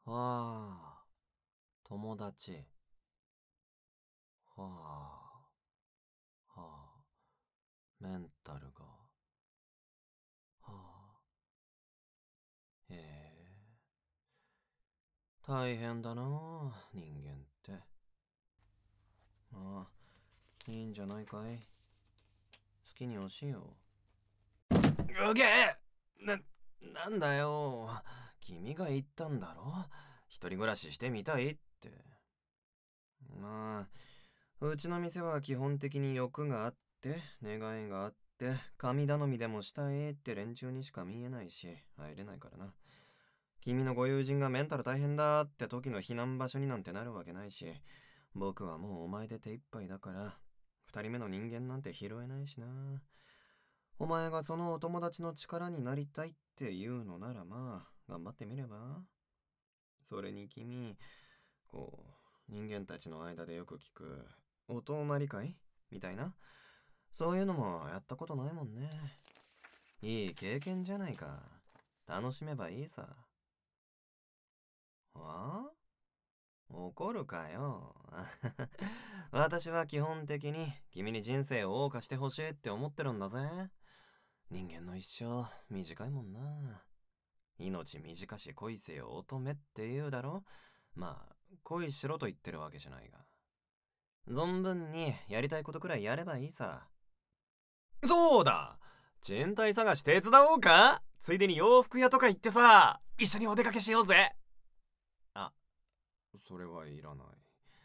ああ、友達。はあ、はあ、メンタルが。はあ、へえ。大変だなあ、人間って。ああ、いいんじゃないかい。好きに教えよう。うげえなんだよ。君が言ったんだろ、一人暮らししてみたいって。まあ、うちの店は基本的に欲があって、願いがあって、神頼みでもしたいって連中にしか見えないし、入れないからな。君のご友人がメンタル大変だって時の避難場所になんてなるわけないし、僕はもうお前で手一杯だから、二人目の人間なんて拾えないしな。お前がそのお友達の力になりたいっていうのならまあ、頑張ってみれば。それに君、こ人間たちの間でよく聞く、お泊まり会みたいな。そういうのもやったことないもんね。いい経験じゃないか。楽しめばいいさ。は怒るかよ。私は基本的に君に人生を謳歌してほしいって思ってるんだぜ。人間の一生短いもんな。命短し恋せよ乙女って言うだろ。まあ、恋しろと言ってるわけじゃないが。存分にやりたいことくらいやればいいさ。そうだ、賃貸探し手伝おうか、ついでに洋服屋とか行ってさ、一緒にお出かけしようぜ。あ、それはいらない。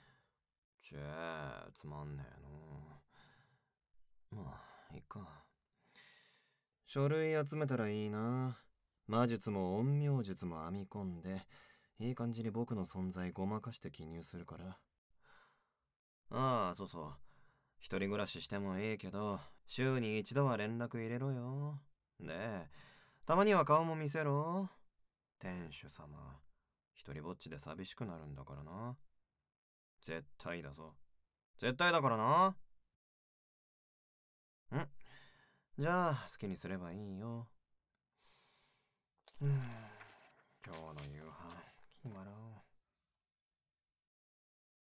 つまんねえの。まあ、いいか。書類集めたらいいな。魔術も陰陽術も編み込んで、いい感じに僕の存在ごまかして記入するから。ああ、そうそう。一人暮らししてもいいけど、週に一度は連絡入れろよ。で、たまには顔も見せろ。店主様。一人ぼっちで寂しくなるんだからな。絶対だぞ。絶対だからな。じゃあ、好きにすればいいよ。今日の夕飯、決まらん。